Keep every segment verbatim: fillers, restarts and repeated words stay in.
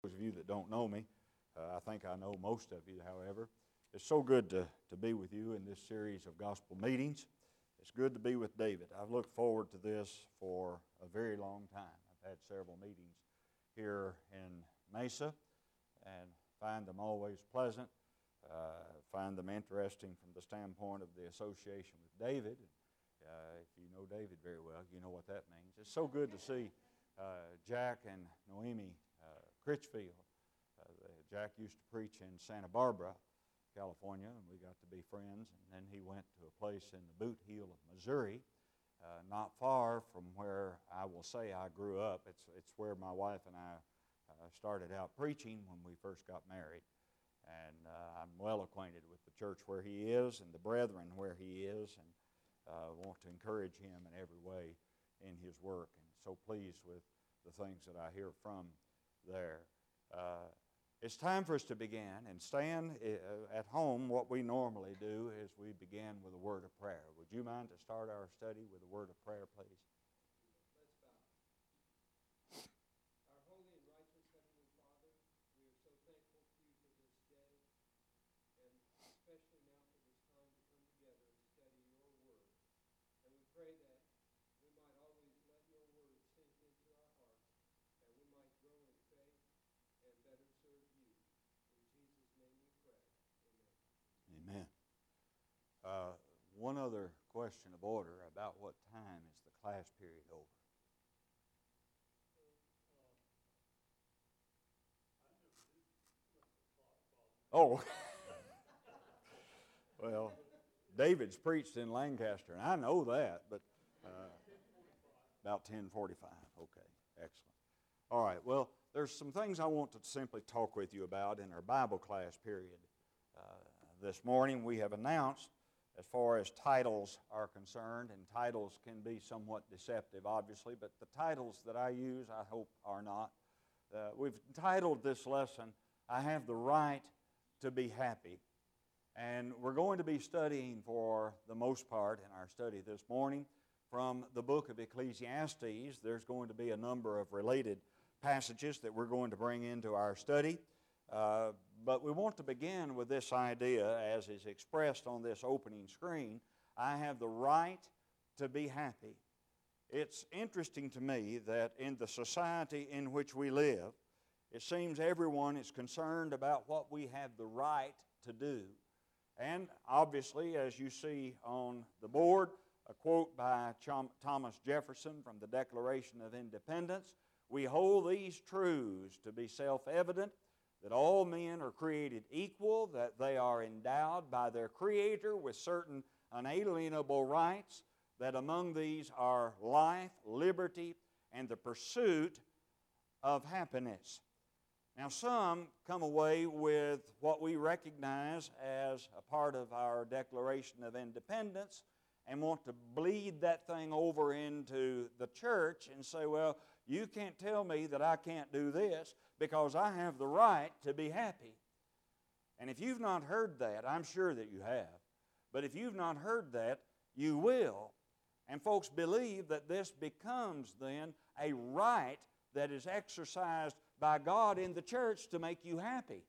Those of you that don't know me, uh, I think I know most of you, however. It's so good to, to be with you in this series of gospel meetings. It's good to be with David. I've looked forward to this for a very long time. I've had several meetings here in Mesa and find them always pleasant. Uh, find them interesting from the standpoint of the association with David. Uh, if you know David very well, you know what that means. It's so good to see uh, Jack and Noemi uh, Critchfield. Uh, Jack used to preach in Santa Barbara, California, and we got to be friends. And then he went to a place in the Boot Heel of Missouri, uh, not far from where I will say I grew up. It's, it's where my wife and I uh, started out preaching when we first got married. And uh, I'm well acquainted with the church where he is and the brethren where he is, and uh, want to encourage him in every way in his work. And so pleased with the things that I hear from there. Uh, it's time for us to begin and stand uh, at home. What we normally do is we begin with a word of prayer. Would you mind to start our study with a word of prayer, please? Amen. Uh, one other question of order: about what time is the class period over? Oh, well, David's preached in Lancaster, and I know that, but uh, about ten forty-five. Okay, excellent. All right, well, there's some things I want to simply talk with you about in our Bible class period. Uh, this morning we have announced, as far as titles are concerned, and titles can be somewhat deceptive, obviously, but the titles that I use, I hope, are not. Uh, we've titled this lesson, I Have the Right to Be Happy. And we're going to be studying, for the most part in our study this morning, from the book of Ecclesiastes. There's going to be a number of related passages that we're going to bring into our study. Uh, but we want to begin with this idea, as is expressed on this opening screen: I have the right to be happy. It's interesting to me that in the society in which we live, it seems everyone is concerned about what we have the right to do. And obviously, as you see on the board, a quote by Thomas Jefferson from the Declaration of Independence: we hold these truths to be self-evident, that all men are created equal, that they are endowed by their Creator with certain unalienable rights, that among these are life, liberty, and the pursuit of happiness. Now, some come away with what we recognize as a part of our Declaration of Independence and want to bleed that thing over into the church and say, well, you can't tell me that I can't do this because I have the right to be happy. And if you've not heard that, I'm sure that you have, but if you've not heard that, you will. And folks believe that this becomes then a right that is exercised by God in the church to make you happy.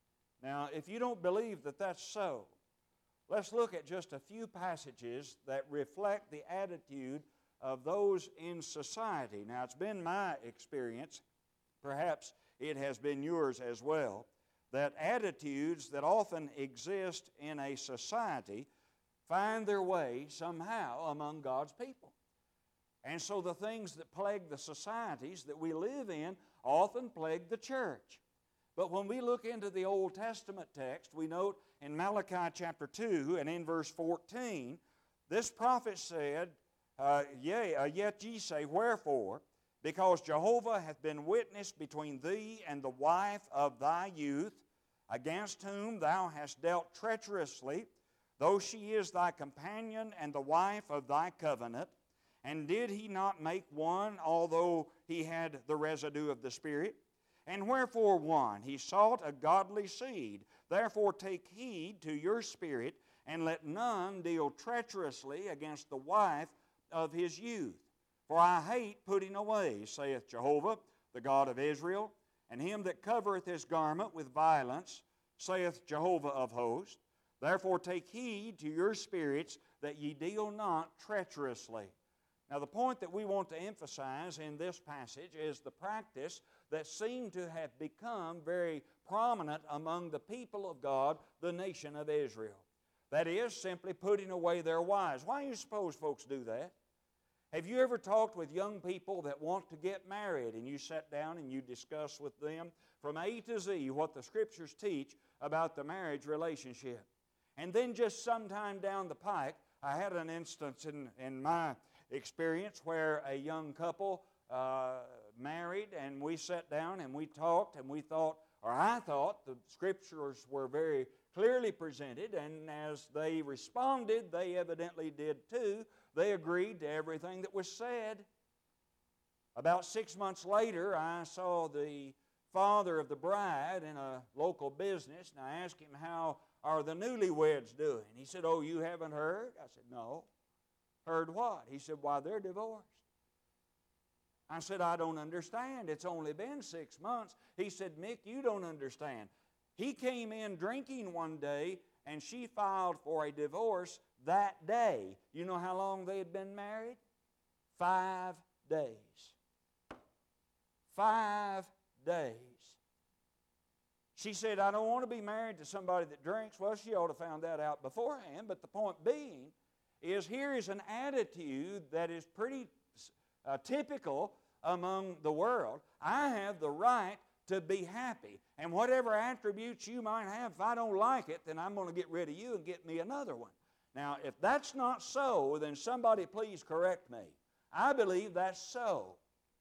Now, if you don't believe that that's so, let's look at just a few passages that reflect the attitude of those in society. Now, it's been my experience, perhaps it has been yours as well, that attitudes that often exist in a society find their way somehow among God's people. And so the things that plague the societies that we live in often plague the church. But when we look into the Old Testament text, we note in Malachi chapter two and in verse fourteen, this prophet said, uh, yea, uh, yet ye say, wherefore? Because Jehovah hath been witness between thee and the wife of thy youth, against whom thou hast dealt treacherously, though she is thy companion and the wife of thy covenant. And did he not make one, although he had the residue of the Spirit? And wherefore one? He sought a godly seed. Therefore take heed to your spirit, and let none deal treacherously against the wife of his youth. For I hate putting away, saith Jehovah, the God of Israel, And him that covereth his garment with violence, saith Jehovah of hosts. Therefore take heed to your spirits, that ye deal not treacherously. Now the point that we want to emphasize in this passage is the practice that seemed to have become very prominent among the people of God, the nation of Israel. That is, simply putting away their wives. Why do you suppose folks do that? Have you ever talked with young people that want to get married, and you sit down and you discuss with them from A to Z what the Scriptures teach about the marriage relationship? And then just sometime down the pike, I had an instance in, in my experience where a young couple uh, married, and we sat down and we talked, and we thought, or I thought, the Scriptures were very clearly presented, and as they responded, they evidently did too. They agreed to everything that was said. About six months later, I saw the father of the bride in a local business, and I asked him, how are the newlyweds doing? He said, oh, you haven't heard? I said, no. Heard what? He said, why, they're divorced. I said, I don't understand. It's only been six months. He said, Mick, you don't understand. He came in drinking one day, and she filed for a divorce that day. You know how long they had been married? Five days. Five days. She said, I don't want to be married to somebody that drinks. Well, she ought to have found that out beforehand, but the point being is here is an attitude that is pretty uh, typical among the world. I have the right to be happy, and whatever attributes you might have, if I don't like it, then I'm going to get rid of you and get me another one. Now, if that's not so, then somebody please correct me. I believe that's so.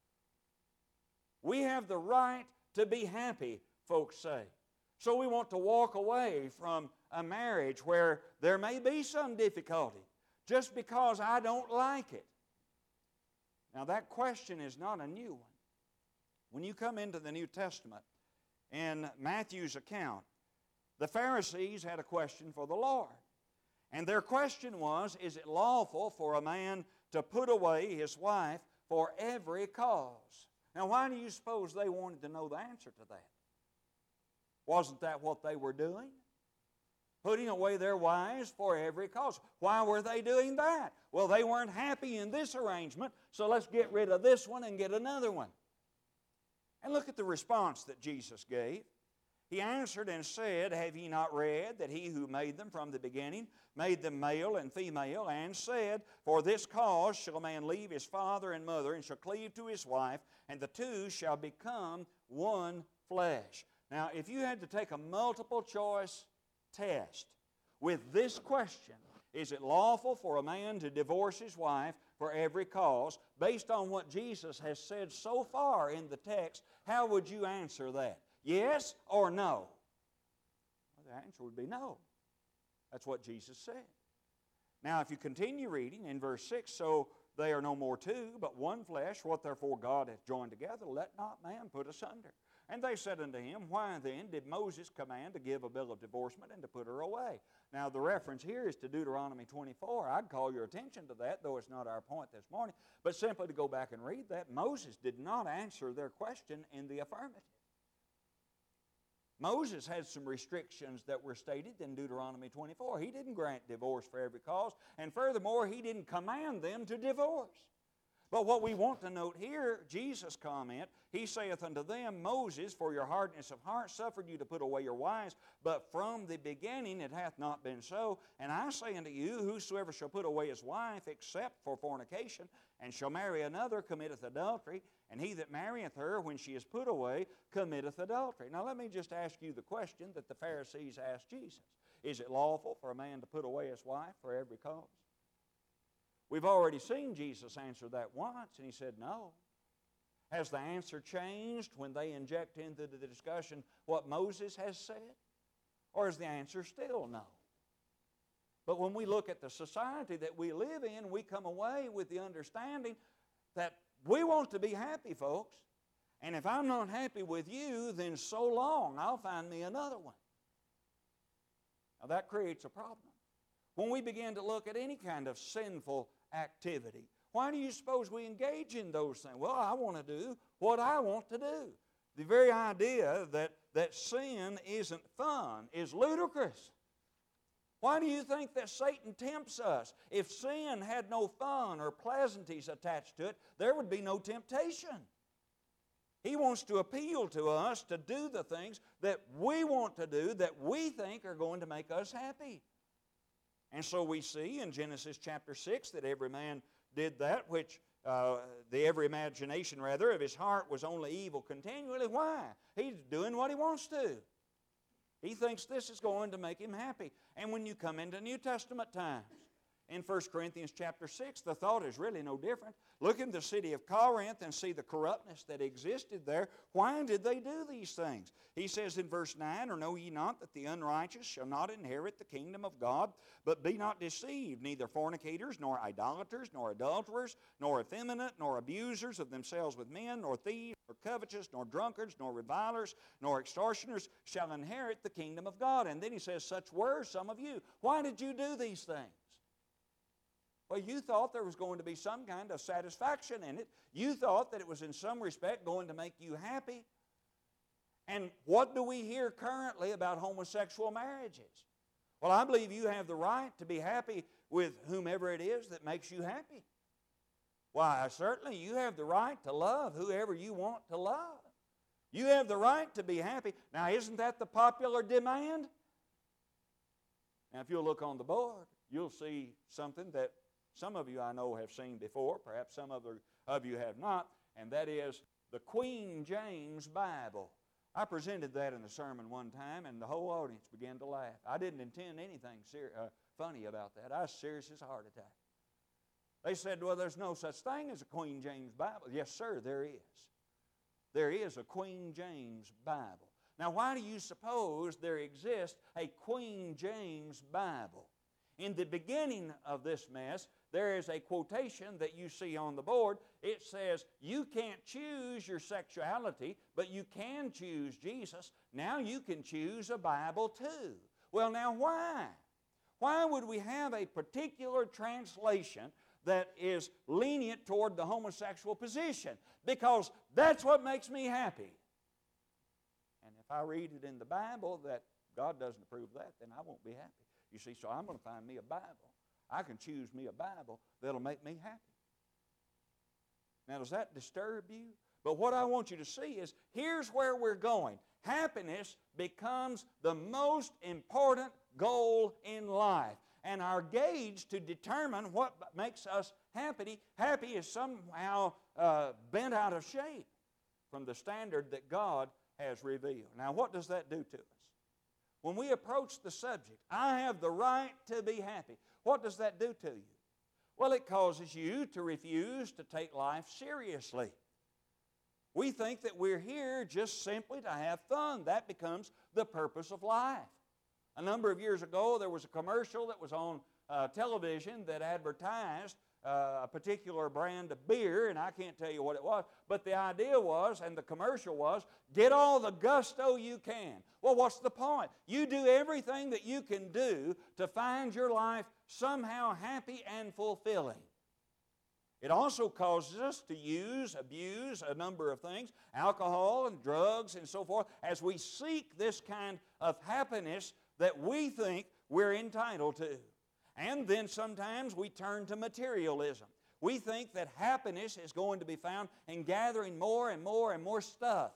We have the right to be happy, folks say. So we want to walk away from a marriage where there may be some difficulty just because I don't like it. Now, that question is not a new one. When you come into the New Testament, in Matthew's account, the Pharisees had a question for the Lord. And their question was, is it lawful for a man to put away his wife for every cause? Now, why do you suppose they wanted to know the answer to that? Wasn't that what they were doing? Putting away their wives for every cause. Why were they doing that? Well, they weren't happy in this arrangement, so let's get rid of this one and get another one. And look at the response that Jesus gave. He answered and said, have ye not read that he who made them from the beginning made them male and female, and said, for this cause shall a man leave his father and mother, and shall cleave to his wife, and the two shall become one flesh. Now, if you had to take a multiple choice test with this question, is it lawful for a man to divorce his wife for every cause, based on what Jesus has said so far in the text, how would you answer that? Yes or no? Well, the answer would be no. That's what Jesus said. Now, if you continue reading in verse six, so they are no more two, but one flesh, what therefore God hath joined together, let not man put asunder. And they said unto him, why then did Moses command to give a bill of divorcement and to put her away? Now the reference here is to Deuteronomy twenty-four. I'd call your attention to that, though it's not our point this morning. But simply to go back and read that, Moses did not answer their question in the affirmative. Moses had some restrictions that were stated in Deuteronomy twenty-four. He didn't grant divorce for every cause, and furthermore, he didn't command them to divorce. But what we want to note here, Jesus' comment, he saith unto them, Moses, for your hardness of heart, suffered you to put away your wives, but from the beginning it hath not been so. And I say unto you, whosoever shall put away his wife, except for fornication, and shall marry another, committeth adultery. And he that marrieth her, when she is put away, committeth adultery. Now let me just ask you the question that the Pharisees asked Jesus. Is it lawful for a man to put away his wife for every cause? We've already seen Jesus answer that once, and he said no. Has the answer changed when they inject into the discussion what Moses has said? Or is the answer still no? But when we look at the society that we live in, we come away with the understanding that we want to be happy, folks. And if I'm not happy with you, then so long, I'll find me another one. Now that creates a problem. When we begin to look at any kind of sinful activity, why do you suppose we engage in those things? Well, I want to do what I want to do. The very idea that, that sin isn't fun is ludicrous. Why do you think that Satan tempts us? If sin had no fun or pleasantries attached to it, there would be no temptation. He wants to appeal to us to do the things that we want to do, that we think are going to make us happy. And so we see in Genesis chapter six that every man did that which, uh, the every imagination rather of his heart was only evil continually. Why? He's doing what he wants to. He thinks this is going to make him happy. And when you come into New Testament times, in First Corinthians chapter six, the thought is really no different. Look in the city of Corinth and see the corruptness that existed there. Why did they do these things? He says in verse nine, "Or know ye not that the unrighteous shall not inherit the kingdom of God? But be not deceived, neither fornicators, nor idolaters, nor adulterers, nor effeminate, nor abusers of themselves with men, nor thieves, nor covetous, nor drunkards, nor revilers, nor extortioners shall inherit the kingdom of God." And then he says, "Such were some of you." Why did you do these things? Well, you thought there was going to be some kind of satisfaction in it. You thought that it was in some respect going to make you happy. And what do we hear currently about homosexual marriages? Well, I believe you have the right to be happy with whomever it is that makes you happy. Why, certainly you have the right to love whoever you want to love. You have the right to be happy. Now, isn't that the popular demand? Now, if you'll look on the board, you'll see something that some of you I know have seen before, perhaps some other of you have not, and that is the Queen James Bible. I presented that in a sermon one time, and the whole audience began to laugh. I didn't intend anything ser- uh, funny about that. I was serious as a heart attack. They said, well, there's no such thing as a Queen James Bible. Yes, sir, there is. There is a Queen James Bible. Now, why do you suppose there exists a Queen James Bible? In the beginning of this mess, there is a quotation that you see on the board. It says, you can't choose your sexuality, but you can choose Jesus. Now you can choose a Bible too. Well, now why? Why would we have a particular translation that is lenient toward the homosexual position? Because that's what makes me happy. And if I read it in the Bible that God doesn't approve of that, then I won't be happy. You see, so I'm going to find me a Bible. I can choose me a Bible that'll make me happy. Now, does that disturb you? But what I want you to see is, here's where we're going. Happiness becomes the most important goal in life. And our gauge to determine what makes us happy, happy is somehow uh, bent out of shape from the standard that God has revealed. Now, what does that do to us? When we approach the subject, I have the right to be happy. What does that do to you? Well, it causes you to refuse to take life seriously. We think that we're here just simply to have fun. That becomes the purpose of life. A number of years ago, there was a commercial that was on uh, television that advertised uh, a particular brand of beer, and I can't tell you what it was, but the idea was, and the commercial was, get all the gusto you can. Well, what's the point? You do everything that you can do to find your life somehow happy and fulfilling. It also causes us to use, abuse a number of things, alcohol and drugs and so forth, as we seek this kind of happiness that we think we're entitled to. And then sometimes we turn to materialism. We think that happiness is going to be found in gathering more and more and more stuff.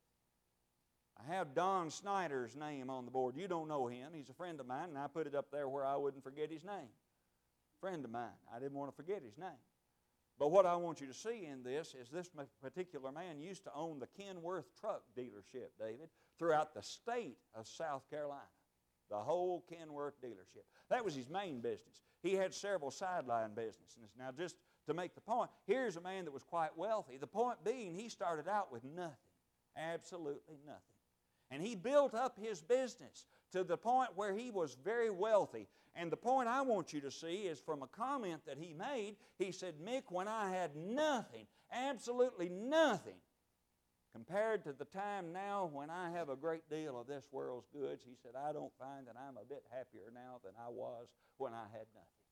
I have Don Snyder's name on the board. You don't know him. He's a friend of mine, and I put it up there where I wouldn't forget his name. Friend of mine. I didn't want to forget his name. But what I want you to see in this is this particular man used to own the Kenworth truck dealership, David, throughout the state of South Carolina. The whole Kenworth dealership. That was his main business. He had several sideline businesses. Now, just to make the point, here's a man that was quite wealthy. The point being, he started out with nothing. Absolutely nothing. And he built up his business to the point where he was very wealthy. And the point I want you to see is from a comment that he made. He said, Mick, when I had nothing, absolutely nothing, compared to the time now when I have a great deal of this world's goods, he said, I don't find that I'm a bit happier now than I was when I had nothing.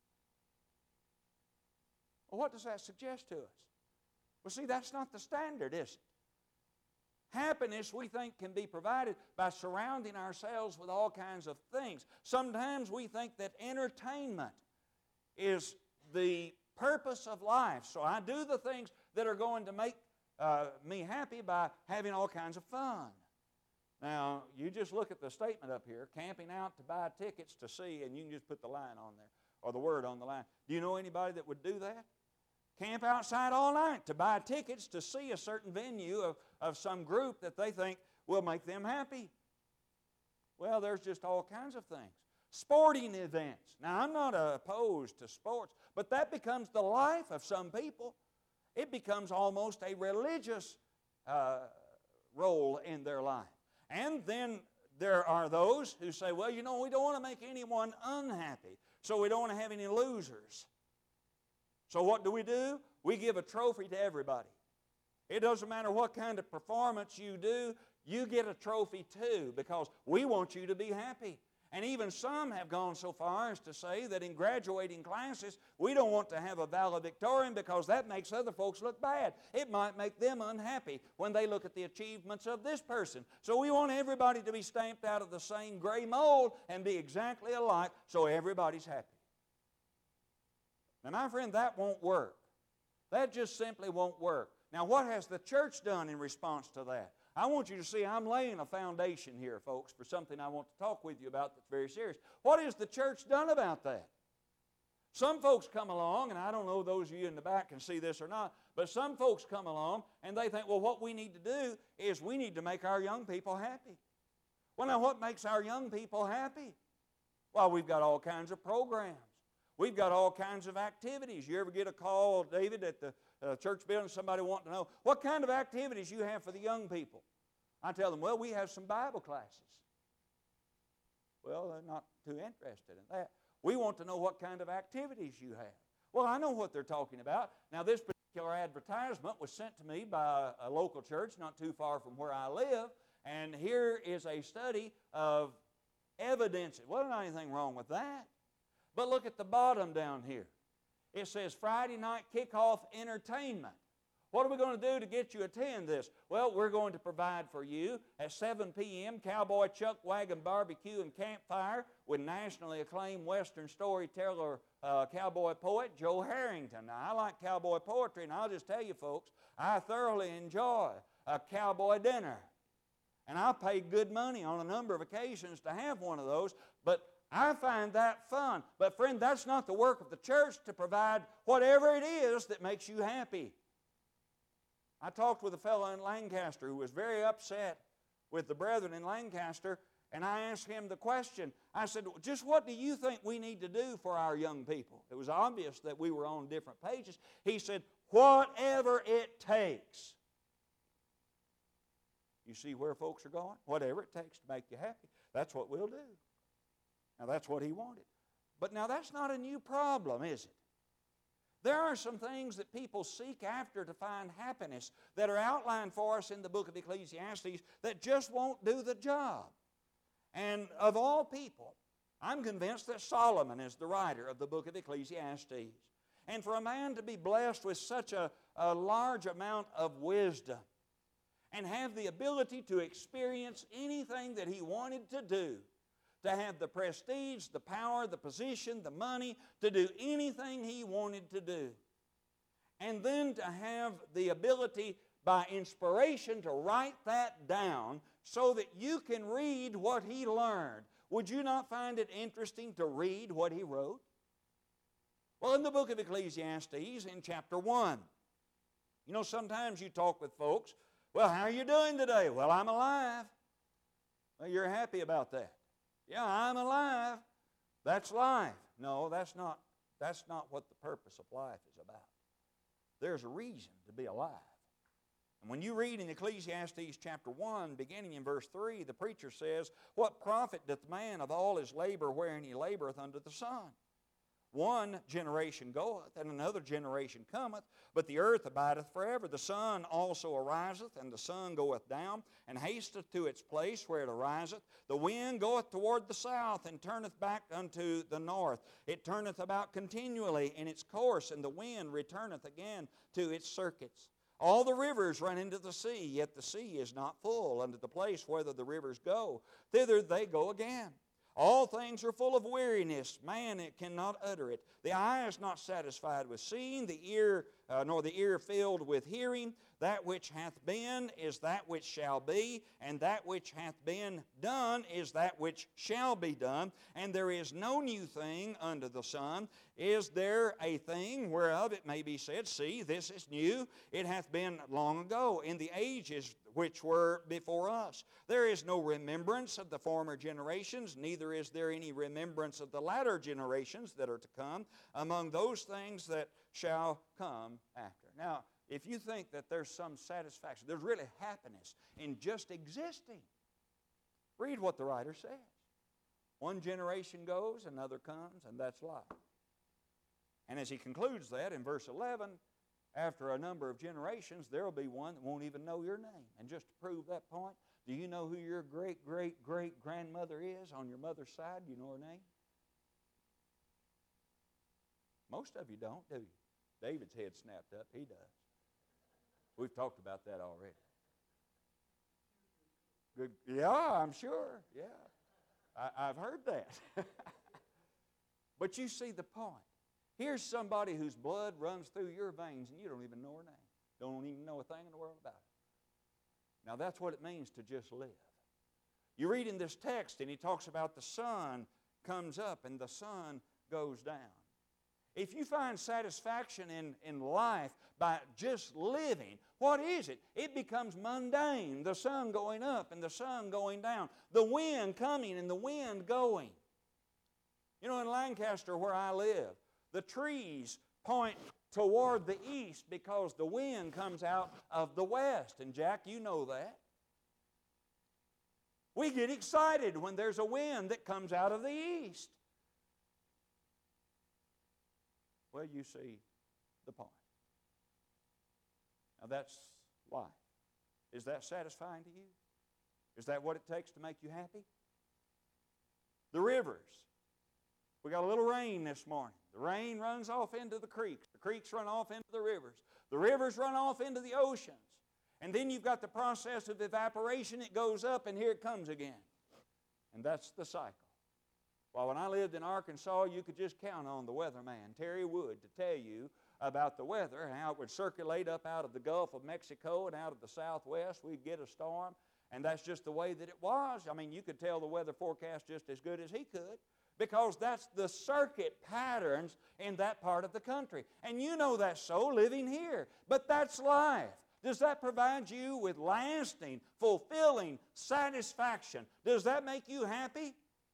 Well, what does that suggest to us? Well, see, that's not the standard, is it? Happiness, we think, can be provided by surrounding ourselves with all kinds of things. Sometimes we think that entertainment is the purpose of life. So I do the things that are going to make uh, me happy by having all kinds of fun. Now, you just look at the statement up here, camping out to buy tickets to see, and you can just put the line on there, or the word on the line. Do you know anybody that would do that? Camp outside all night to buy tickets to see a certain venue of, of some group that they think will make them happy. Well, there's just all kinds of things. Sporting events. Now, I'm not opposed to sports, but that becomes the life of some people. It becomes almost a religious uh, role in their life. And then there are those who say, well, you know, we don't want to make anyone unhappy, so we don't want to have any losers. So what do we do? We give a trophy to everybody. It doesn't matter what kind of performance you do, you get a trophy too, because we want you to be happy. And even some have gone so far as to say that in graduating classes, we don't want to have a valedictorian because that makes other folks look bad. It might make them unhappy when they look at the achievements of this person. So we want everybody to be stamped out of the same gray mold and be exactly alike so everybody's happy. Now, my friend, that won't work. That just simply won't work. Now, what has the church done in response to that? I want you to see I'm laying a foundation here, folks, for something I want to talk with you about that's very serious. What has the church done about that? Some folks come along, and I don't know those of you in the back can see this or not, but some folks come along and they think, well, what we need to do is we need to make our young people happy. Well, now, what makes our young people happy? Well, we've got all kinds of programs. We've got all kinds of activities. You ever get a call, David, at the uh, church building, somebody wanting to know, what kind of activities you have for the young people? I tell them, well, we have some Bible classes. Well, they're not too interested in that. We want to know what kind of activities you have. Well, I know what they're talking about. Now, this particular advertisement was sent to me by a local church not too far from where I live, and here is a study of evidence. Well, there's not anything wrong with that. But look at the bottom down here. It says Friday night kickoff entertainment. What are we going to do to get you to attend this? Well, we're going to provide for you at seven p.m. Cowboy Chuck Wagon Barbecue and Campfire with nationally acclaimed Western storyteller, uh, cowboy poet Joe Harrington. Now, I like cowboy poetry, and I'll just tell you, folks, I thoroughly enjoy a cowboy dinner. And I paid good money on a number of occasions to have one of those, but I find that fun. But friend, that's not the work of the church to provide whatever it is that makes you happy. I talked with a fellow in Lancaster who was very upset with the brethren in Lancaster, and I asked him the question. I said, just what do you think we need to do for our young people? It was obvious that we were on different pages. He said, whatever it takes. You see where folks are going? Whatever it takes to make you happy, that's what we'll do. Now, that's what he wanted. But now, that's not a new problem, is it? There are some things that people seek after to find happiness that are outlined for us in the book of Ecclesiastes that just won't do the job. And of all people, I'm convinced that Solomon is the writer of the book of Ecclesiastes. And for a man to be blessed with such a, a large amount of wisdom and have the ability to experience anything that he wanted to do, to have the prestige, the power, the position, the money, to do anything he wanted to do. And then to have the ability by inspiration to write that down so that you can read what he learned. Would you not find it interesting to read what he wrote? Well, in the book of Ecclesiastes, in chapter one, you know, sometimes you talk with folks, well, how are you doing today? Well, I'm alive. Well, you're happy about that. Yeah, I'm alive. That's life. No, that's not, that's not what the purpose of life is about. There's a reason to be alive. And when you read in Ecclesiastes chapter one, beginning in verse three, the preacher says, what profit doth man of all his labor wherein he laboreth under the sun? One generation goeth, and another generation cometh, but the earth abideth forever. The sun also ariseth, and the sun goeth down, and hasteth to its place where it ariseth. The wind goeth toward the south, and turneth back unto the north. It turneth about continually in its course, and the wind returneth again to its circuits. All the rivers run into the sea, yet the sea is not full. Unto the place whither the rivers go, thither they go again. All things are full of weariness. Man, it cannot utter it. The eye is not satisfied with seeing, the ear, uh, nor the ear filled with hearing. That which hath been is that which shall be, and that which hath been done is that which shall be done. And there is no new thing under the sun. Is there a thing whereof it may be said, See, this is new? It hath been long ago, in the ages which were before us. There is no remembrance of the former generations, neither is there any remembrance of the latter generations that are to come, among those things that shall come after. Now, if you think that there's some satisfaction, there's really happiness in just existing, read what the writer says. One generation goes, another comes, and that's life. And as he concludes that in verse eleven, after a number of generations, there will be one that won't even know your name. And just to prove that point, do you know who your great-great-great-grandmother is on your mother's side? Do you know her name? Most of you don't, do you? David's head snapped up. He does. We've talked about that already. Good. Yeah, I'm sure. Yeah. I, I've heard that. But you see the point. Here's somebody whose blood runs through your veins and you don't even know her name. Don't even know a thing in the world about it. Now that's what it means to just live. You read in this text and he talks about the sun comes up and the sun goes down. If you find satisfaction in, in life by just living, what is it? It becomes mundane. The sun going up and the sun going down. The wind coming and the wind going. You know, in Lancaster where I live, the trees point toward the east because the wind comes out of the west. And Jack, you know that. We get excited when there's a wind that comes out of the east. Well, you see the point. Now that's life. Is that satisfying to you? Is that what it takes to make you happy? The rivers. We got a little rain this morning. The rain runs off into the creeks. The creeks run off into the rivers. The rivers run off into the oceans. And then you've got the process of evaporation. It goes up and here it comes again. And that's the cycle. Well, when I lived in Arkansas, you could just count on the weatherman, Terry Wood, to tell you about the weather and how it would circulate up out of the Gulf of Mexico and out of the southwest. We'd get a storm, and that's just the way that it was. I mean, you could tell the weather forecast just as good as he could because that's the circuit patterns in that part of the country. And you know that's so living here, but that's life. Does that provide you with lasting, fulfilling satisfaction? Does that make you happy?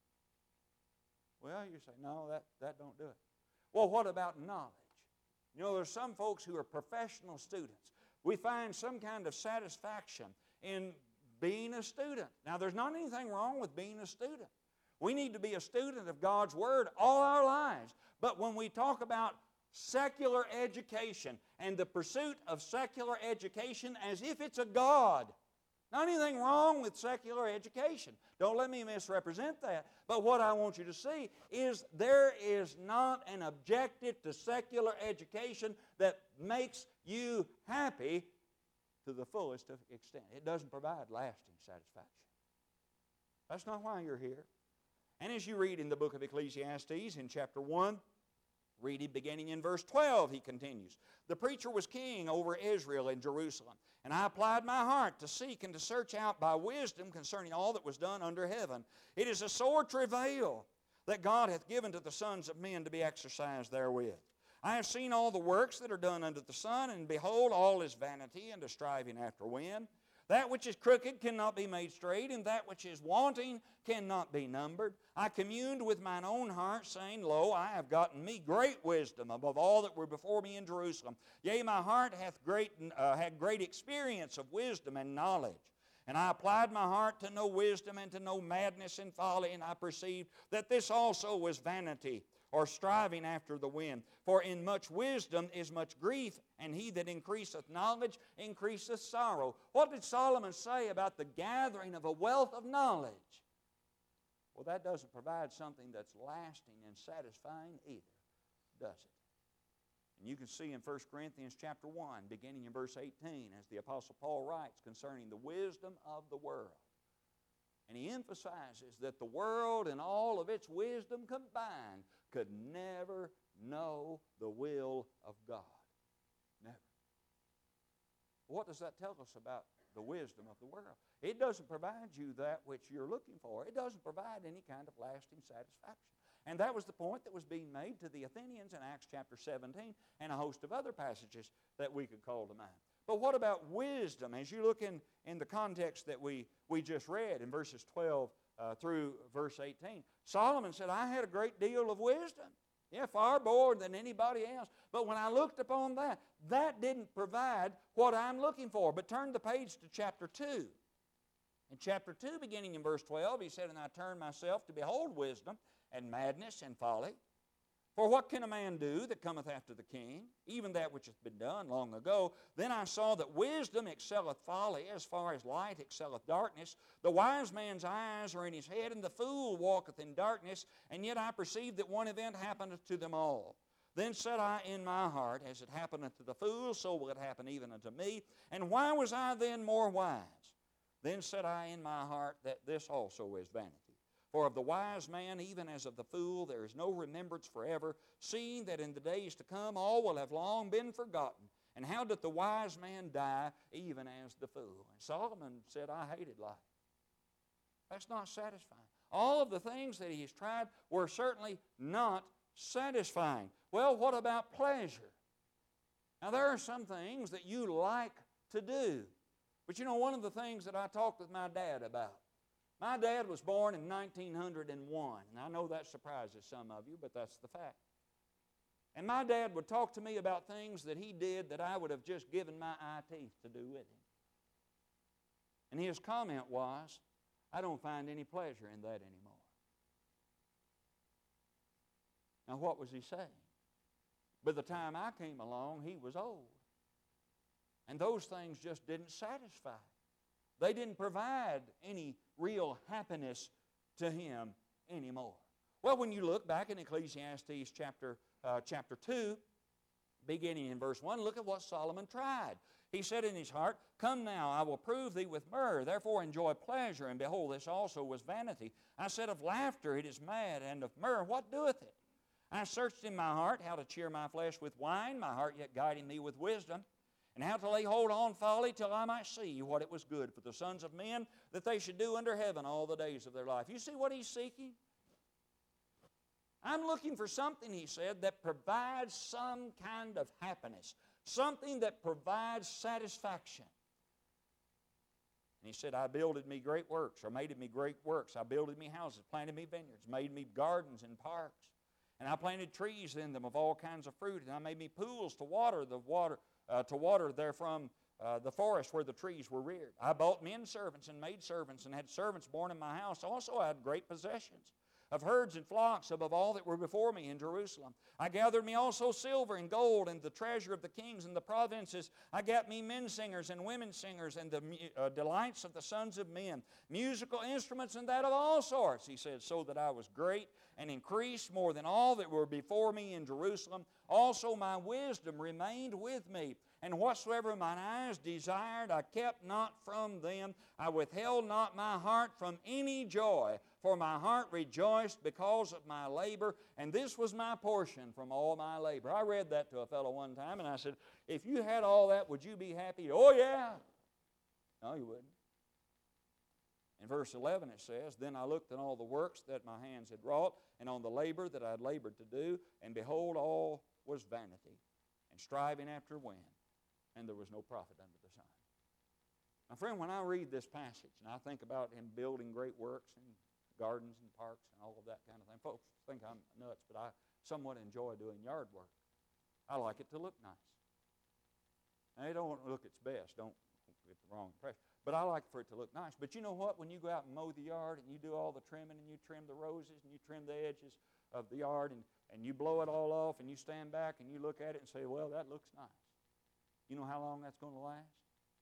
Well, you say, no, that, that don't do it. Well, what about knowledge? You know, there's some folks who are professional students. We find some kind of satisfaction in being a student. Now, there's not anything wrong with being a student. We need to be a student of God's Word all our lives. But when we talk about secular education and the pursuit of secular education as if it's a god, not anything wrong with secular education. Don't let me misrepresent that. But what I want you to see is there is not an objective to secular education that makes you happy to the fullest extent. It doesn't provide lasting satisfaction. That's not why you're here. And as you read in the book of Ecclesiastes in chapter one, reading beginning in verse twelve, he continues, the preacher was king over Israel in Jerusalem, and I applied my heart to seek and to search out by wisdom concerning all that was done under heaven. It is a sore travail that God hath given to the sons of men to be exercised therewith. I have seen all the works that are done under the sun, and behold, all is vanity and a striving after wind. That which is crooked cannot be made straight, and that which is wanting cannot be numbered. I communed with mine own heart, saying, Lo, I have gotten me great wisdom above all that were before me in Jerusalem. Yea, my heart hath great, uh, had great experience of wisdom and knowledge. And I applied my heart to know wisdom and to know madness and folly, and I perceived that this also was vanity, or striving after the wind. For in much wisdom is much grief, and he that increaseth knowledge increaseth sorrow. What did Solomon say about the gathering of a wealth of knowledge? Well, that doesn't provide something that's lasting and satisfying either, does it? And you can see in First Corinthians chapter one, beginning in verse eighteen, as the Apostle Paul writes concerning the wisdom of the world. And he emphasizes that the world and all of its wisdom combined could never know the will of God. Never. What does that tell us about the wisdom of the world? It doesn't provide you that which you're looking for. It doesn't provide any kind of lasting satisfaction. And that was the point that was being made to the Athenians in Acts chapter seventeen and a host of other passages that we could call to mind. But what about wisdom? As you look in, in the context that we, we just read in verses twelve uh, through verse eighteen, Solomon said, I had a great deal of wisdom. Yeah, far more than anybody else. But when I looked upon that, that didn't provide what I'm looking for. But turn the page to chapter two. In chapter two, beginning in verse twelve, he said, And I turned myself to behold wisdom and madness and folly. For what can a man do that cometh after the king? Even that which hath been done long ago. Then I saw that wisdom excelleth folly, as far as light excelleth darkness. The wise man's eyes are in his head, and the fool walketh in darkness. And yet I perceive that one event happeneth to them all. Then said I in my heart, As it happeneth to the fool, so will it happen even unto me. And why was I then more wise? Then said I in my heart, That this also is vanity. For of the wise man, even as of the fool, there is no remembrance forever, seeing that in the days to come all will have long been forgotten. And how doth the wise man die, even as the fool? And Solomon said, I hated life. That's not satisfying. All of the things that he has tried were certainly not satisfying. Well, what about pleasure? Now, there are some things that you like to do. But you know, one of the things that I talked with my dad about, my dad was born in nineteen oh one, and I know that surprises some of you, but that's the fact. And my dad would talk to me about things that he did that I would have just given my eye teeth to do with him. And his comment was, I don't find any pleasure in that anymore. Now, what was he saying? By the time I came along, he was old. And those things just didn't satisfy. They didn't provide any real happiness to him anymore. Well, when you look back in Ecclesiastes chapter, uh, chapter two, beginning in verse one, look at what Solomon tried. He said in his heart, Come now, I will prove thee with myrrh, therefore enjoy pleasure, and behold, this also was vanity. I said of laughter, it is mad, and of myrrh, what doeth it? I searched in my heart how to cheer my flesh with wine, my heart yet guiding me with wisdom, and how to lay hold on folly till I might see what it was good for the sons of men, that they should do under heaven all the days of their life. You see what he's seeking? I'm looking for something, he said, that provides some kind of happiness, something that provides satisfaction. And he said, I builded me great works, or made me great works. I builded me houses, planted me vineyards, made me gardens and parks. And I planted trees in them of all kinds of fruit, and I made me pools to water the water, uh, to water therefrom uh, the forest where the trees were reared. I bought men servants and maid servants, and had servants born in my house. Also I had great possessions of herds and flocks above all that were before me in Jerusalem. I gathered me also silver and gold, and the treasure of the kings and the provinces. I got me men singers and women singers, and the uh, delights of the sons of men, musical instruments, and that of all sorts, he said, so that I was great and increased more than all that were before me in Jerusalem. Also my wisdom remained with me, and whatsoever mine eyes desired, I kept not from them. I withheld not my heart from any joy, for my heart rejoiced because of my labor, and this was my portion from all my labor. I read that to a fellow one time, and I said, if you had all that, would you be happy? Oh, yeah. No, you wouldn't. In verse eleven it says, Then I looked on all the works that my hands had wrought, and on the labor that I had labored to do, and behold, all was vanity, and striving after wind, and there was no profit under the sun. My friend, when I read this passage, and I think about him building great works and gardens and parks and all of that kind of thing, folks think I'm nuts, but I somewhat enjoy doing yard work. I like it to look nice. Now, it don't look its best, don't get the wrong impression. But I like for it to look nice. But you know what? When you go out and mow the yard and you do all the trimming and you trim the roses and you trim the edges of the yard and, and you blow it all off and you stand back and you look at it and say, well, that looks nice. You know how long that's going to last?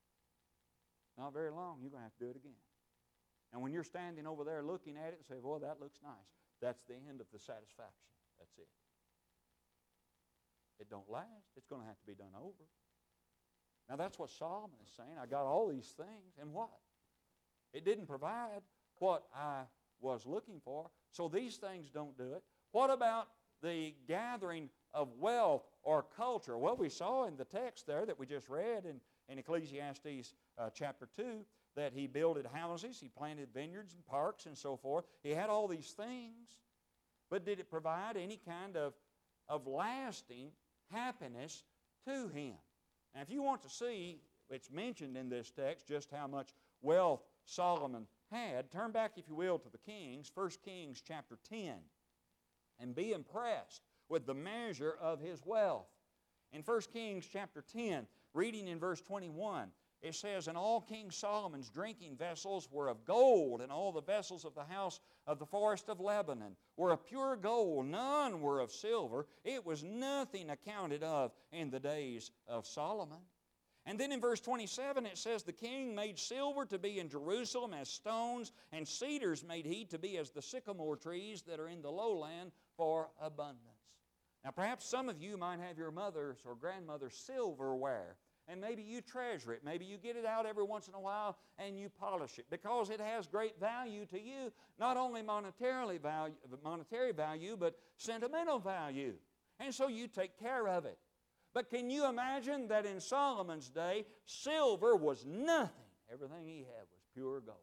Not very long. You're going to have to do it again. And when you're standing over there looking at it and say, well, that looks nice, that's the end of the satisfaction. That's it. It don't last. It's going to have to be done over. Now that's what Solomon is saying. I got all these things, and what? It didn't provide what I was looking for, so these things don't do it. What about the gathering of wealth or culture? Well, we saw in the text there that we just read in, in Ecclesiastes uh, chapter two that he builded houses, he planted vineyards and parks and so forth. He had all these things, but did it provide any kind of, of lasting happiness to him? Now, if you want to see, it's mentioned in this text just how much wealth Solomon had, turn back, if you will, to the Kings, First Kings chapter ten, and be impressed with the measure of his wealth. In First Kings chapter ten, reading in verse twenty-one, it says, "And all King Solomon's drinking vessels were of gold, and all the vessels of the house of the forest of Lebanon were of pure gold. None were of silver. It was nothing accounted of in the days of Solomon." And then in verse twenty-seven it says, "The king made silver to be in Jerusalem as stones, and cedars made he to be as the sycamore trees that are in the lowland for abundance." Now perhaps some of you might have your mother's or grandmother's silverware, and maybe you treasure it. Maybe you get it out every once in a while and you polish it because it has great value to you, not only monetarily value, monetary value, but sentimental value. And so you take care of it. But can you imagine that in Solomon's day, silver was nothing. Everything he had was pure gold.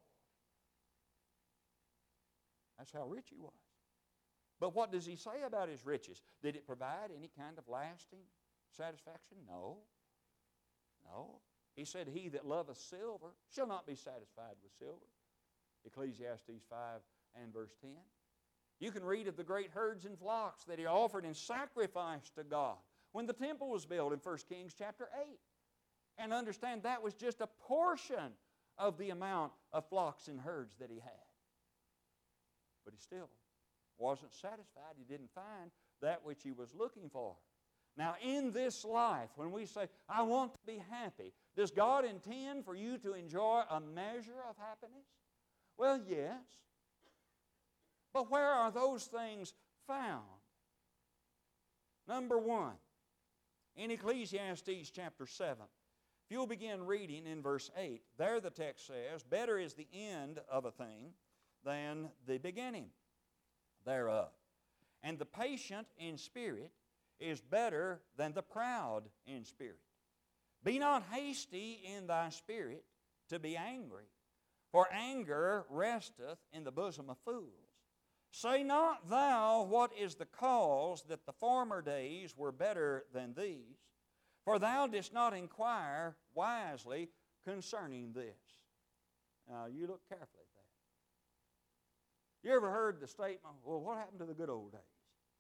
That's how rich he was. But what does he say about his riches? Did it provide any kind of lasting satisfaction? No. No. He said, "He that loveth silver shall not be satisfied with silver." Ecclesiastes five and verse ten. You can read of the great herds and flocks that he offered in sacrifice to God when the temple was built in First Kings chapter eight. And understand that was just a portion of the amount of flocks and herds that he had. But he still wasn't satisfied. He didn't find that which he was looking for. Now, in this life, when we say, "I want to be happy," does God intend for you to enjoy a measure of happiness? Well, yes. But where are those things found? Number one, in Ecclesiastes chapter seven, if you'll begin reading in verse eight, there the text says, "Better is the end of a thing than the beginning thereof. And the patient in spirit is better than the proud in spirit. Be not hasty in thy spirit to be angry, for anger resteth in the bosom of fools. Say not thou, what is the cause that the former days were better than these? For thou didst not inquire wisely concerning this." Now, you look carefully at that. You ever heard the statement, "Well, what happened to the good old days?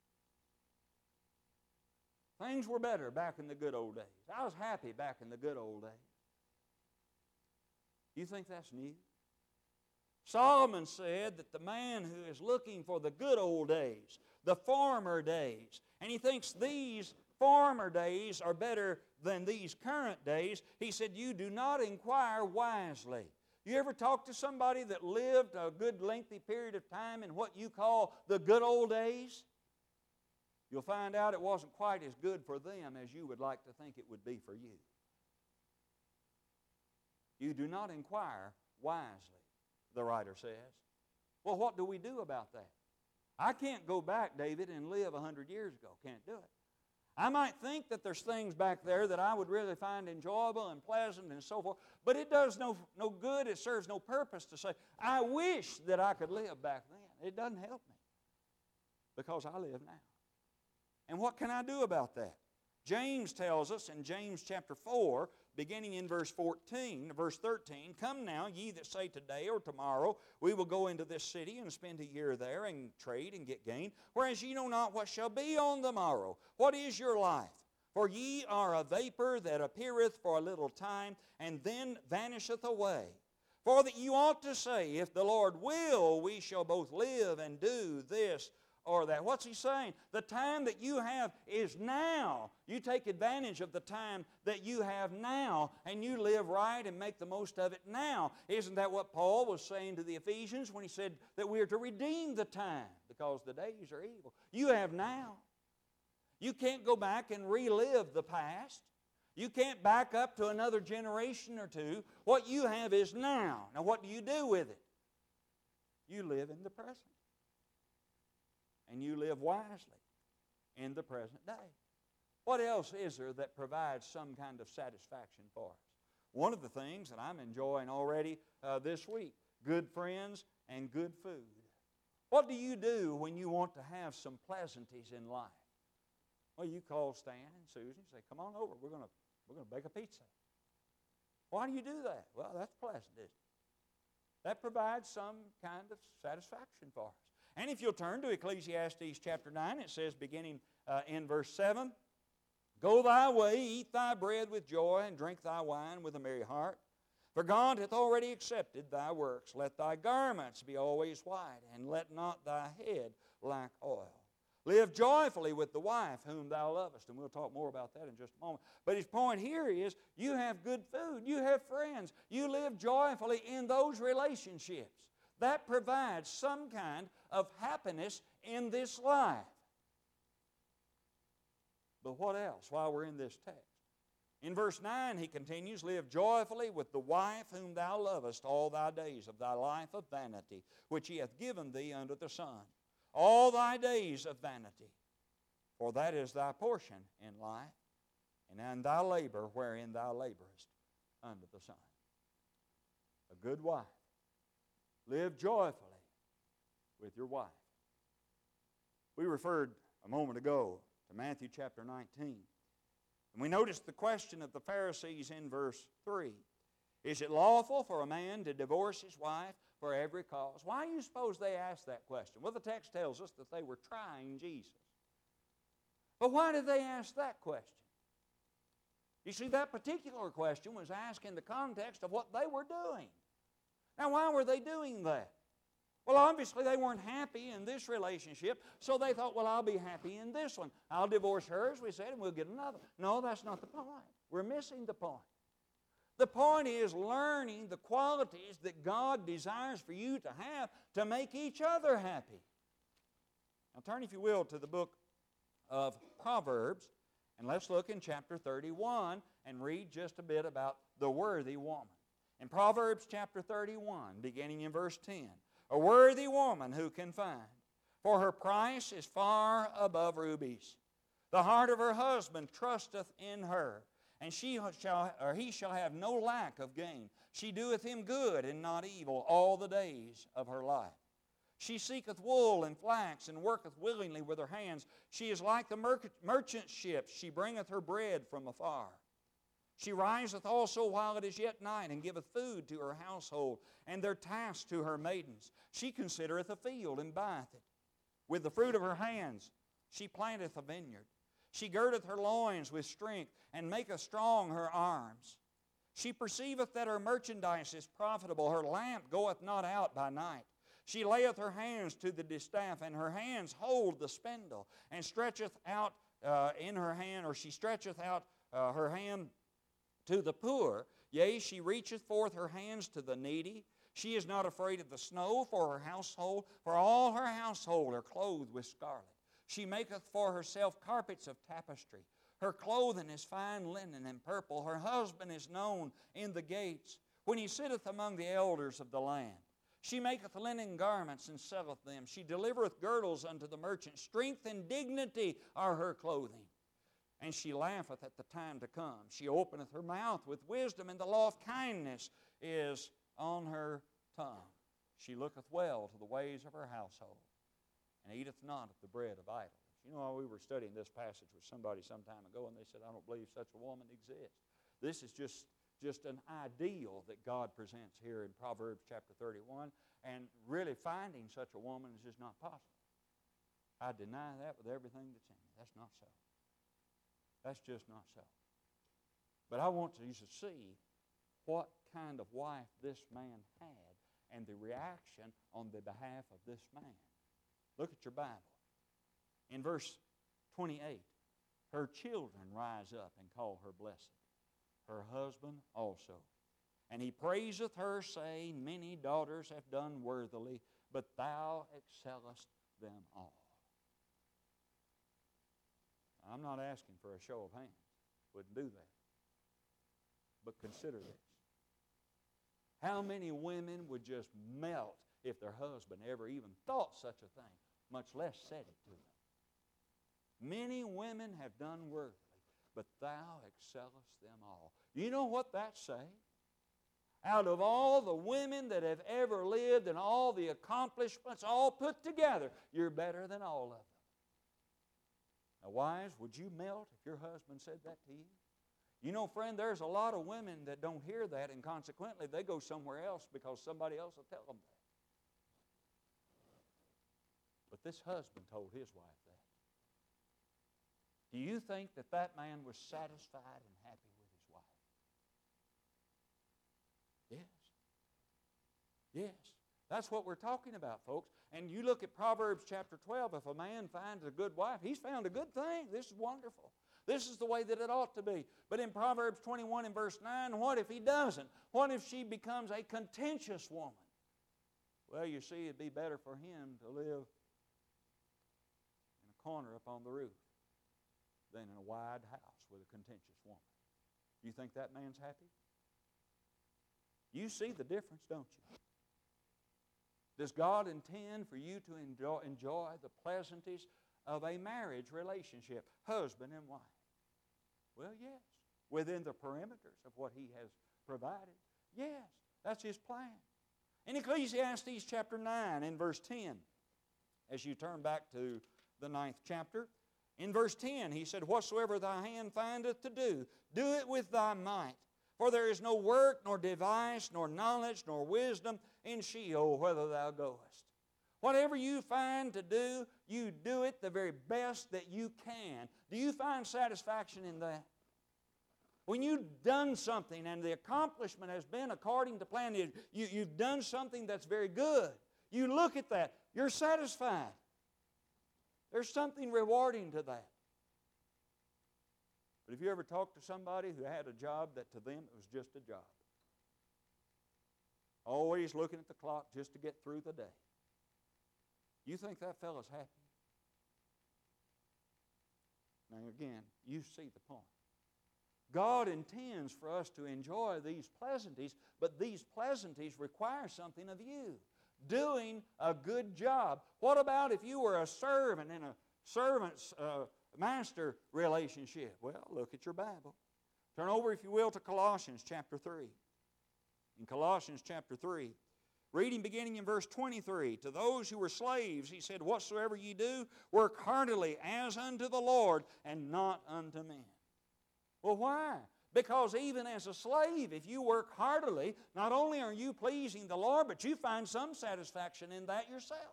Things were better back in the good old days. I was happy back in the good old days." You think that's new? Solomon said that the man who is looking for the good old days, the former days, and he thinks these former days are better than these current days, he said, "You do not inquire wisely." You ever talk to somebody that lived a good lengthy period of time in what you call the good old days? You'll find out it wasn't quite as good for them as you would like to think it would be for you. You do not inquire wisely, the writer says. Well, what do we do about that? I can't go back, David, and live a hundred years ago. Can't do it. I might think that there's things back there that I would really find enjoyable and pleasant and so forth, but it does no, no good. It serves no purpose to say, "I wish that I could live back then." It doesn't help me because I live now. And what can I do about that? James tells us in James chapter four, beginning in verse fourteen, verse thirteen, "Come now, ye that say today or tomorrow, we will go into this city and spend a year there and trade and get gain, whereas ye know not what shall be on the morrow. What is your life? For ye are a vapor that appeareth for a little time, and then vanisheth away. For that you ought to say, If the Lord will, we shall both live and do this or that." What's he saying? The time that you have is now. You take advantage of the time that you have now, and you live right and make the most of it now. Isn't that what Paul was saying to the Ephesians when he said that we are to redeem the time because the days are evil? You have now. You can't go back and relive the past. You can't back up to another generation or two. What you have is now. Now what do you do with it? You live in the present. And you live wisely in the present day. What else is there that provides some kind of satisfaction for us? One of the things that I'm enjoying already uh, this week, good friends and good food. What do you do when you want to have some pleasantries in life? Well, you call Stan and Susan and say, come on over, we're going to we're going to bake a pizza. Why do you do that? Well, that's pleasant, isn't it? That provides some kind of satisfaction for us. And if you'll turn to Ecclesiastes chapter nine, it says, beginning uh, in verse seven, Go thy way, eat thy bread with joy, and drink thy wine with a merry heart. For God hath already accepted thy works. Let thy garments be always white, and let not thy head lack oil. Live joyfully with the wife whom thou lovest. And we'll talk more about that in just a moment. But his point here is, you have good food, you have friends, you live joyfully in those relationships. That provides some kind of happiness in this life. But what else while we're in this text? In verse nine he continues, Live joyfully with the wife whom thou lovest all thy days of thy life of vanity, which he hath given thee under the sun. All thy days of vanity, for that is thy portion in life, and in thy labor wherein thou laborest under the sun. A good wife. Live joyfully with your wife. We referred a moment ago to Matthew chapter nineteen. And we noticed the question of the Pharisees in verse three. Is it lawful for a man to divorce his wife for every cause? Why do you suppose they asked that question? Well, the text tells us that they were trying Jesus. But why did they ask that question? You see, that particular question was asked in the context of what they were doing. Now, why were they doing that? Well, obviously they weren't happy in this relationship, so they thought, well, I'll be happy in this one. I'll divorce her, as we said, and we'll get another. No, that's not the point. We're missing the point. The point is learning the qualities that God desires for you to have to make each other happy. Now turn, if you will, to the book of Proverbs, and let's look in chapter thirty-one and read just a bit about the worthy woman. In Proverbs chapter thirty-one, beginning in verse ten, A worthy woman who can find, for her price is far above rubies. The heart of her husband trusteth in her, and she shall, or he shall have no lack of gain. She doeth him good and not evil all the days of her life. She seeketh wool and flax, and worketh willingly with her hands. She is like the merchant ships. She bringeth her bread from afar. She riseth also while it is yet night, and giveth food to her household, and their tasks to her maidens. She considereth a field, and buyeth it. With the fruit of her hands she planteth a vineyard. She girdeth her loins with strength, and maketh strong her arms. She perceiveth that her merchandise is profitable. Her lamp goeth not out by night. She layeth her hands to the distaff, and her hands hold the spindle, and stretcheth out uh, in her hand, or she stretcheth out uh, her hand to the poor. Yea, she reacheth forth her hands to the needy. She is not afraid of the snow for her household, for all her household are clothed with scarlet. She maketh for herself carpets of tapestry. Her clothing is fine linen and purple. Her husband is known in the gates, when he sitteth among the elders of the land. She maketh linen garments and selleth them. She delivereth girdles unto the merchant. Strength and dignity are her clothing. And she laugheth at the time to come. She openeth her mouth with wisdom, and the law of kindness is on her tongue. She looketh well to the ways of her household, and eateth not of the bread of idleness. You know, we were studying this passage with somebody some time ago, and they said, I don't believe such a woman exists. This is just, just an ideal that God presents here in Proverbs chapter thirty-one, and really finding such a woman is just not possible. I deny that with everything that's in me. That's not so. That's just not so. But I want you to see what kind of wife this man had and the reaction on the behalf of this man. Look at your Bible. In verse twenty-eight, her children rise up and call her blessed, her husband also. And he praiseth her, saying, Many daughters have done worthily, but thou excellest them all. I'm not asking for a show of hands. Wouldn't do that. But consider this. How many women would just melt if their husband ever even thought such a thing, much less said it to them? Many women have done worthily, but thou excellest them all. You know what that's saying? Out of all the women that have ever lived and all the accomplishments all put together, you're better than all of them. Now, wives, would you melt if your husband said that to you? You know, friend, there's a lot of women that don't hear that, and consequently they go somewhere else because somebody else will tell them that. But this husband told his wife that. Do you think that that man was satisfied and happy with his wife? Yes. Yes. That's what we're talking about, folks. And you look at Proverbs chapter twelve, if a man finds a good wife, he's found a good thing. This is wonderful. This is the way that it ought to be. But in Proverbs twenty-one and verse nine, what if he doesn't? What if she becomes a contentious woman? Well, you see, it'd be better for him to live in a corner up on the roof than in a wide house with a contentious woman. You think that man's happy? You see the difference, don't you? Does God intend for you to enjoy, enjoy the pleasantries of a marriage relationship, husband and wife? Well, yes. Within the perimeters of what He has provided. Yes, that's His plan. In Ecclesiastes chapter nine and verse ten, as you turn back to the ninth chapter, in verse ten he said, whatsoever thy hand findeth to do, do it with thy might. For there is no work, nor device, nor knowledge, nor wisdom in Sheol, whither thou goest. Whatever you find to do, you do it the very best that you can. Do you find satisfaction in that? When you've done something and the accomplishment has been according to plan, you, you've done something that's very good. You look at that, you're satisfied. There's something rewarding to that. But have you ever talked to somebody who had a job that to them it was just a job? Always looking at the clock just to get through the day. You think that fellow's happy? Now again, you see the point. God intends for us to enjoy these pleasantries, but these pleasantries require something of you. Doing a good job. What about if you were a servant in a servant's uh, master relationship? Well, look at your Bible. Turn over, if you will, to Colossians chapter three. In Colossians chapter three, reading beginning in verse twenty-three, to those who were slaves, he said, whatsoever ye do, work heartily as unto the Lord and not unto men. Well, why? Because even as a slave, if you work heartily, not only are you pleasing the Lord, but you find some satisfaction in that yourself.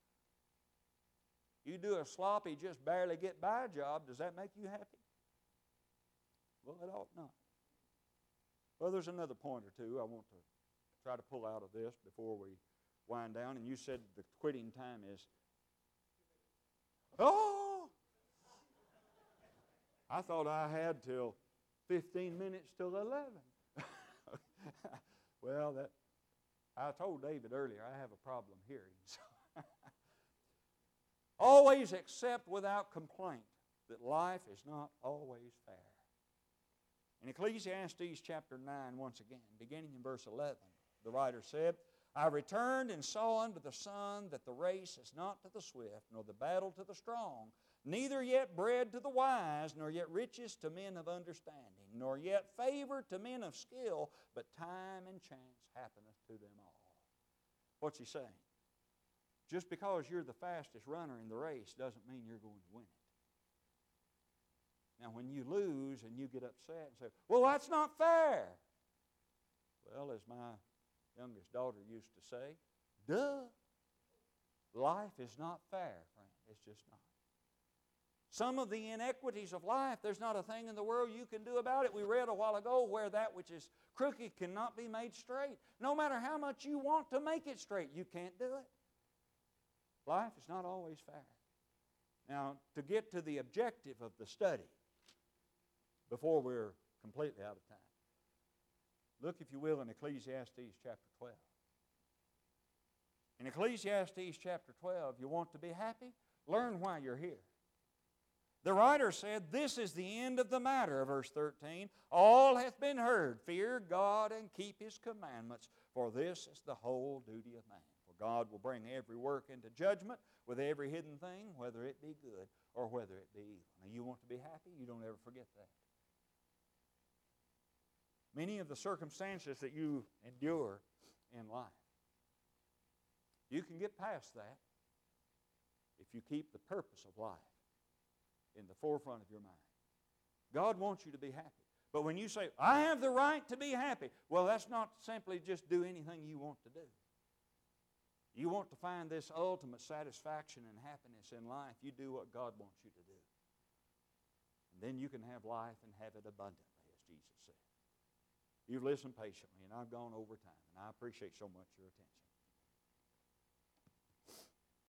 You do a sloppy, just barely get by job, does that make you happy? Well, it ought not. Well, there's another point or two I want to try to pull out of this before we wind down. And you said the quitting time is... Oh! I thought I had till fifteen minutes till eleven. Well, that I told David earlier I have a problem hearing. So always accept without complaint that life is not always fair. In Ecclesiastes chapter nine, once again, beginning in verse eleven, the writer said, I returned and saw unto the sun that the race is not to the swift, nor the battle to the strong, neither yet bread to the wise, nor yet riches to men of understanding, nor yet favor to men of skill, but time and chance happeneth to them all. What's he saying? Just because you're the fastest runner in the race doesn't mean you're going to win it. Now, when you lose and you get upset and say, well, that's not fair. Well, as my youngest daughter used to say, duh. Life is not fair, friend. It's just not. Some of the inequities of life, there's not a thing in the world you can do about it. We read a while ago where that which is crooked cannot be made straight. No matter how much you want to make it straight, you can't do it. Life is not always fair. Now, to get to the objective of the study, before we're completely out of time, look, if you will, in Ecclesiastes chapter twelve. In Ecclesiastes chapter twelve, you want to be happy? Learn why you're here. The writer said, this is the end of the matter, verse thirteen. All hath been heard. Fear God and keep His commandments, for this is the whole duty of man. For God will bring every work into judgment with every hidden thing, whether it be good or whether it be evil. Now, you want to be happy? You don't ever forget that. Many of the circumstances that you endure in life, you can get past that if you keep the purpose of life in the forefront of your mind. God wants you to be happy. But when you say, I have the right to be happy, well, that's not simply just do anything you want to do. You want to find this ultimate satisfaction and happiness in life, you do what God wants you to do. And then you can have life and have it abundantly, as Jesus said. You've listened patiently, and I've gone over time, and I appreciate so much your attention.